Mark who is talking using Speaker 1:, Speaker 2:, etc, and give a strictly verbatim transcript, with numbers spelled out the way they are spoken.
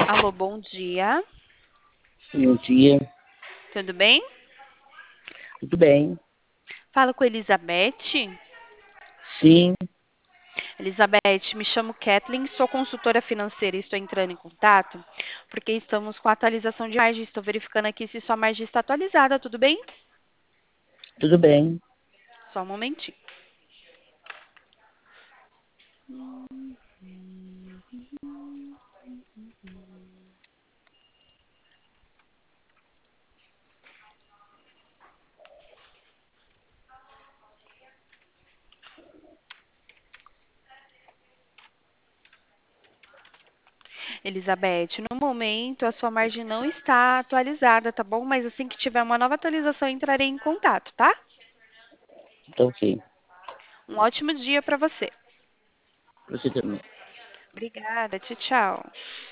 Speaker 1: Alô, bom dia.
Speaker 2: Bom dia,
Speaker 1: Tudo bem?
Speaker 2: tudo bem?
Speaker 1: Falo com Elizabeth.
Speaker 2: Sim,
Speaker 1: Elizabeth, me chamo Kathleen, sou consultora financeira e estou entrando em contato porque estamos com a atualização de margem. Estou verificando aqui se sua margem está atualizada, tudo bem?
Speaker 2: tudo bem.
Speaker 1: Só um momentinho. Elizabeth, no momento a sua margem não está atualizada, tá bom? Mas assim que tiver uma nova atualização, entrarei em contato, tá?
Speaker 2: Tá ok.
Speaker 1: Um ótimo dia para você.
Speaker 2: Você também.
Speaker 1: Obrigada, tchau, tchau.